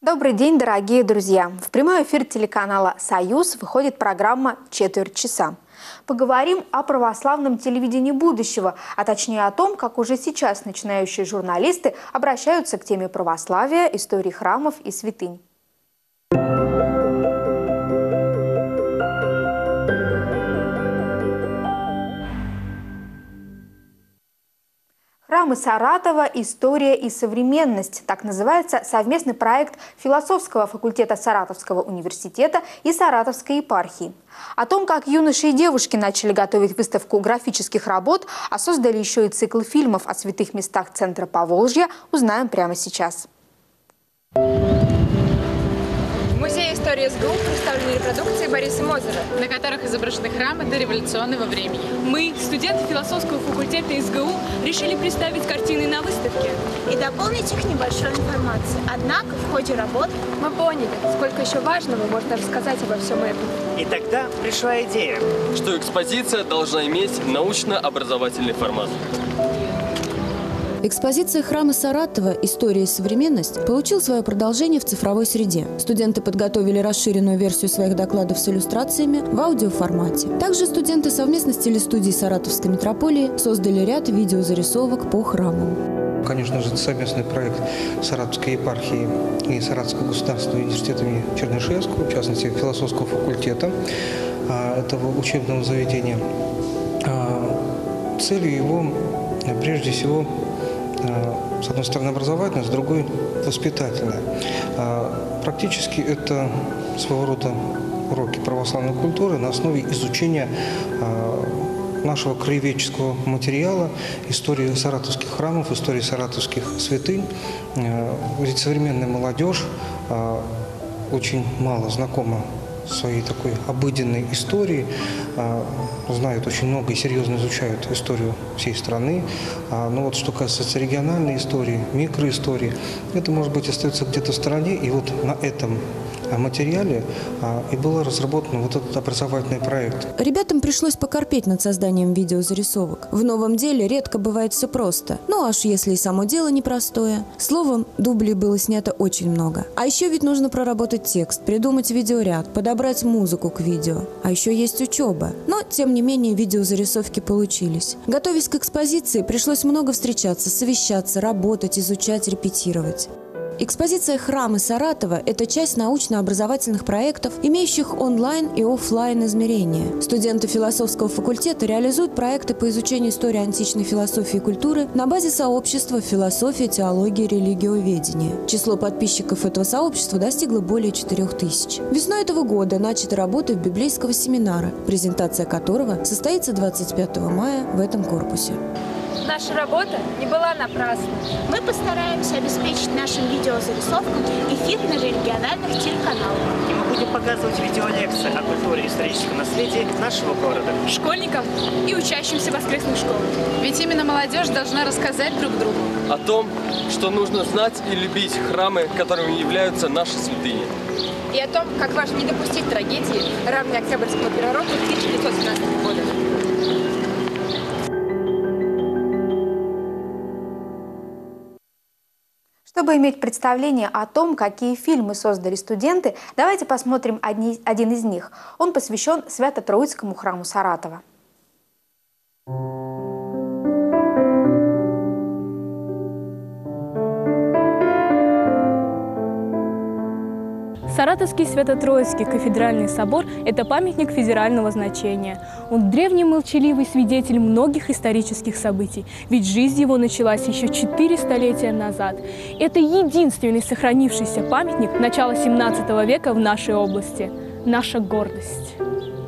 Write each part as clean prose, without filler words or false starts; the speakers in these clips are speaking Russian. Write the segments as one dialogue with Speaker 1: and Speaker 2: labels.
Speaker 1: Добрый день, дорогие друзья! В прямой эфир телеканала «Союз» выходит программа «Четверть часа». Поговорим о православном телевидении будущего, а точнее о том, как уже сейчас начинающие журналисты обращаются к теме православия, истории храмов и святынь. Храмы Саратова. История и современность. Так называется совместный проект философского факультета Саратовского университета и Саратовской епархии. О том, как юноши и девушки начали готовить выставку графических работ, а создали еще и цикл фильмов о святых местах центра Поволжья, узнаем прямо сейчас.
Speaker 2: В Музее истории СГУ представлены репродукции Бориса Мозера,
Speaker 3: на которых изображены храмы дореволюционного времени.
Speaker 4: Мы, студенты философского факультета СГУ, решили представить картины на выставке
Speaker 5: и дополнить их небольшой информацией. Однако в ходе работ
Speaker 2: мы поняли, сколько еще важного можно рассказать обо всем этом.
Speaker 6: И тогда пришла идея,
Speaker 7: что экспозиция должна иметь научно-образовательный формат.
Speaker 8: Экспозиция храма Саратова «История и современность» получил свое продолжение в цифровой среде. Студенты подготовили расширенную версию своих докладов с иллюстрациями в аудиоформате. Также студенты совместно с телестудией Саратовской митрополии создали ряд видеозарисовок по храмам.
Speaker 9: Конечно же, это совместный проект Саратовской епархии и Саратовского государственного университета имени Чернышевского, в частности, философского факультета этого учебного заведения. Целью его, прежде всего, с одной стороны образовательная, с другой воспитательная. Практически это своего рода уроки православной культуры на основе изучения нашего краеведческого материала, истории саратовских храмов, истории саратовских святынь. Ведь современная молодежь очень мало знакома своей такой обыденной истории, знают очень много и серьезно изучают историю всей страны. Но вот что касается региональной истории, микроистории, это, может быть, остается где-то в стороне. И вот на этом материале и был разработан вот этот образовательный проект.
Speaker 8: Ребятам пришлось покорпеть над созданием видеозарисовок. В новом деле редко бывает все просто. Ну аж если и само дело непростое. Словом, дублей было снято очень много. А еще ведь нужно проработать текст, придумать видеоряд, подобрать музыку к видео. А еще есть учеба. Но, тем не менее, видеозарисовки получились. Готовясь к экспозиции, пришлось много встречаться, совещаться, работать, изучать, репетировать. Экспозиция «Храмы Саратова» – это часть научно-образовательных проектов, имеющих онлайн и офлайн измерения. Студенты философского факультета реализуют проекты по изучению истории античной философии и культуры на базе сообщества «Философия, теология, религиоведение». Число подписчиков этого сообщества достигло более 4000. Весной этого года начаты работы в библейского семинара, презентация которого состоится 25 мая в этом корпусе.
Speaker 2: Наша работа не была напрасной.
Speaker 5: мы постараемся обеспечить нашим видеозарисовкам эфир на региональных телеканалах.
Speaker 6: И мы будем показывать видеолекции о культуре и историческом наследии нашего города.
Speaker 4: школьникам и учащимся воскресных школ.
Speaker 3: Ведь именно молодежь должна рассказать друг другу
Speaker 7: О том, что нужно знать и любить храмы, которыми являются наши святыни.
Speaker 2: И о том, как важно не допустить трагедии, равной Октябрьского переворота 1917 года.
Speaker 1: Чтобы иметь представление о том, какие фильмы создали студенты, давайте посмотрим один из них. Он посвящен Свято-Троицкому храму Саратова.
Speaker 4: Саратовский Свято-Троицкий кафедральный собор – это памятник федерального значения. Он древний молчаливый свидетель многих исторических событий, ведь жизнь его началась еще 4 столетия назад. Это единственный сохранившийся памятник начала 17 века в нашей области. Наша гордость.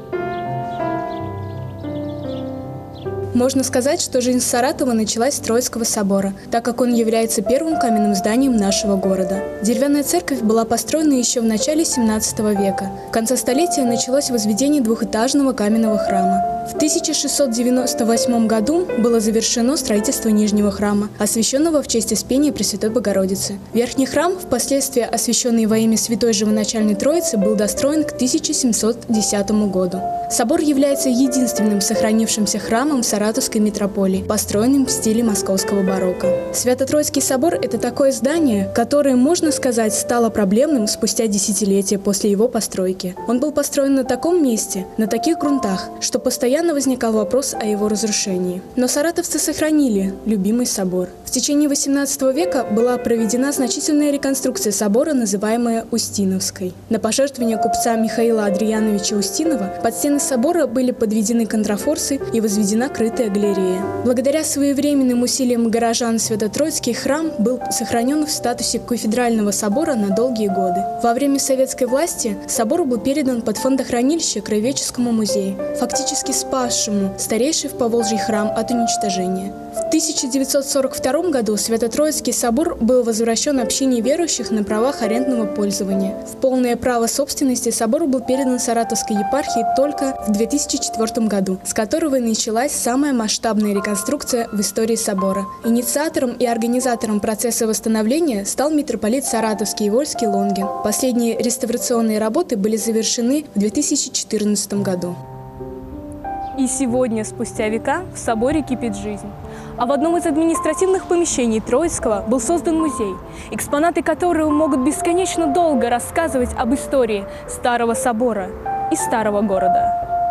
Speaker 10: Можно сказать, что жизнь Саратова началась с Троицкого собора, так как он является первым каменным зданием нашего города. Деревянная церковь была построена еще в начале 17 века. В конце столетия началось возведение двухэтажного каменного храма. В 1698 году было завершено строительство Нижнего храма, освященного в честь Успения Пресвятой Богородицы. Верхний храм, впоследствии освященный во имя Святой Живоначальной Троицы, был достроен к 1710 году. Собор является единственным сохранившимся храмом в Саратове Саратовской митрополии, построенным в стиле московского барокко. Свято-Троицкий собор – это такое здание, которое, можно сказать, стало проблемным спустя десятилетия после его постройки. Он был построен на таком месте, на таких грунтах, что постоянно возникал вопрос о его разрушении. Но саратовцы сохранили любимый собор. В течение XVIII века была проведена значительная реконструкция собора, называемая Устиновской. На пожертвование купца Михаила Адрияновича Устинова под стены собора были подведены контрафорсы и возведена крытая галерея. Благодаря своевременным усилиям горожан Свято-Троицкий храм был сохранен в статусе кафедрального собора на долгие годы. Во время советской власти собор был передан под фондохранилище Краеведческому музею, фактически спасшему старейший в Поволжье храм от уничтожения. В 1942 году Свято-Троицкий собор был возвращен общине верующих на правах арендного пользования. В полное право собственности собор был передан Саратовской епархии только в 2004 году, с которого и началась самая масштабная реконструкция в истории собора. Инициатором и организатором процесса восстановления стал митрополит Саратовский и Вольский Лонгин. Последние реставрационные работы были завершены в 2014 году.
Speaker 4: И сегодня, спустя века, в соборе кипит жизнь. А в одном из административных помещений Троицкого был создан музей, экспонаты которого могут бесконечно долго рассказывать об истории Старого собора и Старого города.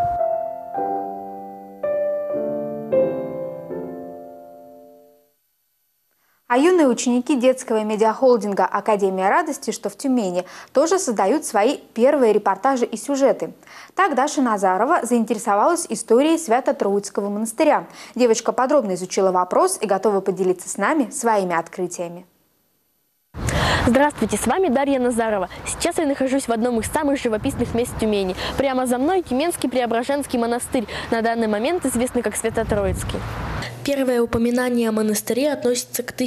Speaker 1: А юные ученики детского медиахолдинга «Академия радости», что в Тюмени, тоже создают свои первые репортажи и сюжеты. Так Даша Назарова заинтересовалась историей Свято-Троицкого монастыря. Девочка подробно изучила вопрос и готова поделиться с нами своими открытиями.
Speaker 11: Здравствуйте, с вами Дарья Назарова. Сейчас я нахожусь в одном из самых живописных мест Тюмени. Прямо за мной Тюменский Преображенский монастырь, на данный момент известный как Свято-Троицкий. Первое упоминание о монастыре относится к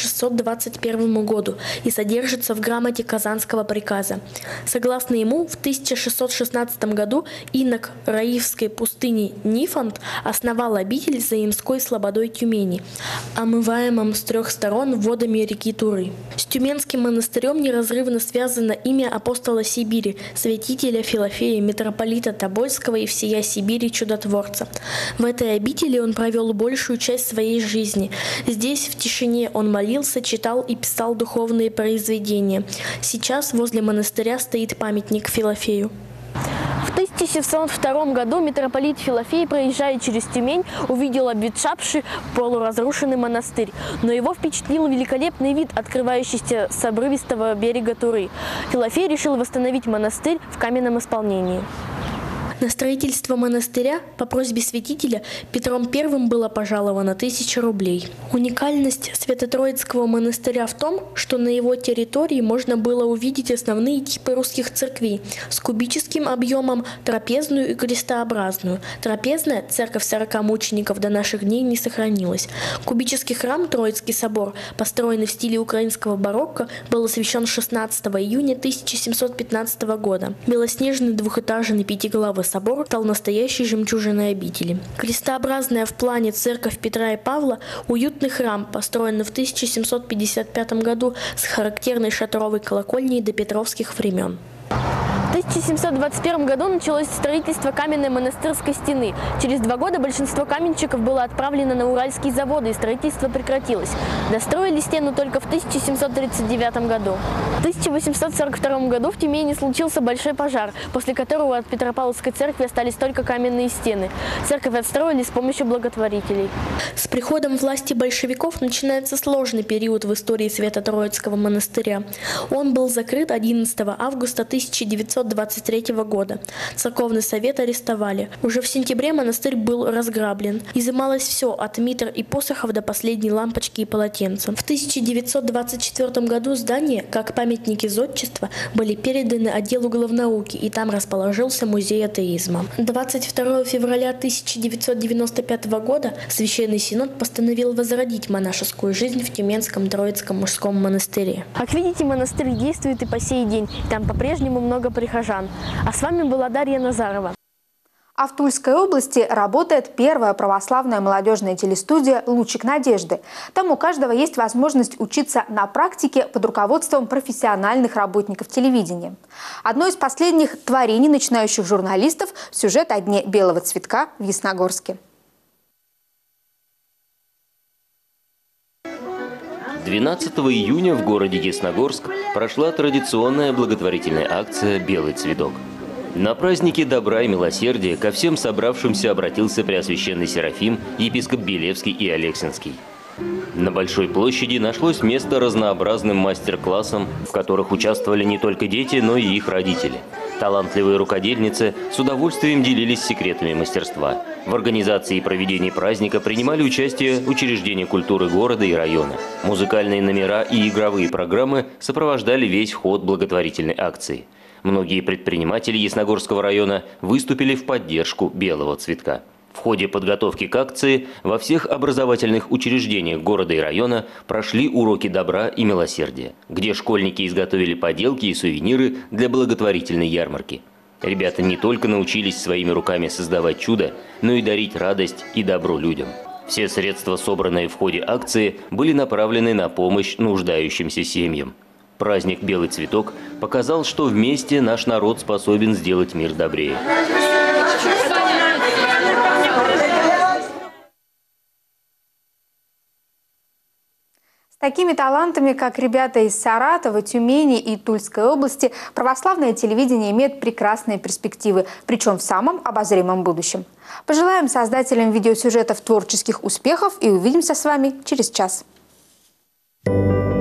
Speaker 11: 1621 году и содержится в грамоте Казанского приказа. Согласно ему, в 1616 году инок Раифской пустыни Нифонт основал обитель за Ямской слободой Тюмени, омываемом с 3 сторон водами реки Туры. С Тюменским монастырем неразрывно связано имя апостола Сибири, святителя Филофея, митрополита Тобольского и всея Сибири чудотворца. В этой обители он провел большую часть своей жизни. Здесь в тишине он молился, читал и писал духовные произведения. Сейчас возле монастыря стоит памятник Филофею. В 1702 году митрополит Филофей, проезжая через Тюмень, увидел обветшавший полуразрушенный монастырь. Но его впечатлил великолепный вид, открывающийся с обрывистого берега Туры. Филофей решил восстановить монастырь в каменном исполнении. На строительство монастыря по просьбе святителя Петром I было пожаловано 1000 рублей. Уникальность Свято-Троицкого монастыря в том, что на его территории можно было увидеть основные типы русских церквей с кубическим объемом, трапезную и крестообразную. Трапезная, церковь 40 мучеников до наших дней, не сохранилась. Кубический храм Троицкий собор, построенный в стиле украинского барокко, был освящен 16 июня 1715 года. Белоснежный двухэтажный пятиглавый собор стал настоящей жемчужиной обители. Крестообразная в плане церковь Петра и Павла – уютный храм, построенный в 1755 году с характерной шатровой колокольней до петровских времен. В 1721 году началось строительство каменной монастырской стены. Через 2 года большинство каменщиков было отправлено на уральские заводы, и строительство прекратилось. Достроили стену только в 1739 году. В 1842 году в Тюмени случился большой пожар, после которого от Петропавловской церкви остались только каменные стены. Церковь отстроили с помощью благотворителей. С приходом власти большевиков начинается сложный период в истории Свято-Троицкого монастыря. Он был закрыт 11 августа 1923 года. Церковный совет арестовали. Уже в сентябре монастырь был разграблен. Изымалось все, от митр и посохов до последней лампочки и полотенца. В 1924 году здания, как памятники зодчества, были переданы отделу главнауки, и там расположился музей атеизма. 22 февраля 1995 года Священный Синод постановил возродить монашескую жизнь в Тюменском Троицком мужском монастыре. Как видите, монастырь действует и по сей день. Там по-прежнему много прихожан. А с вами была Дарья Назарова.
Speaker 1: А в Тульской области работает первая православная молодежная телестудия «Лучик надежды». Там у каждого есть возможность учиться на практике под руководством профессиональных работников телевидения. Одно из последних творений начинающих журналистов – сюжет о дне белого цветка в Ясногорске.
Speaker 12: 12 июня в городе Ясногорск прошла традиционная благотворительная акция «Белый цветок». На празднике добра и милосердия ко всем собравшимся обратился Преосвященный Серафим, епископ Белевский и Алексинский. На Большой площади нашлось место разнообразным мастер-классам, в которых участвовали не только дети, но и их родители. Талантливые рукодельницы с удовольствием делились секретами мастерства. В организации и проведении праздника принимали участие учреждения культуры города и района. Музыкальные номера и игровые программы сопровождали весь ход благотворительной акции. Многие предприниматели Ясногорского района выступили в поддержку белого цветка. В ходе подготовки к акции во всех образовательных учреждениях города и района прошли уроки добра и милосердия, где школьники изготовили поделки и сувениры для благотворительной ярмарки. Ребята не только научились своими руками создавать чудо, но и дарить радость и добро людям. Все средства, собранные в ходе акции, были направлены на помощь нуждающимся семьям. Праздник «Белый цветок» показал, что вместе наш народ способен сделать мир добрее.
Speaker 1: С такими талантами, как ребята из Саратова, Тюмени и Тульской области, православное телевидение имеет прекрасные перспективы, причем в самом обозримом будущем. Пожелаем создателям видеосюжетов творческих успехов и увидимся с вами через час.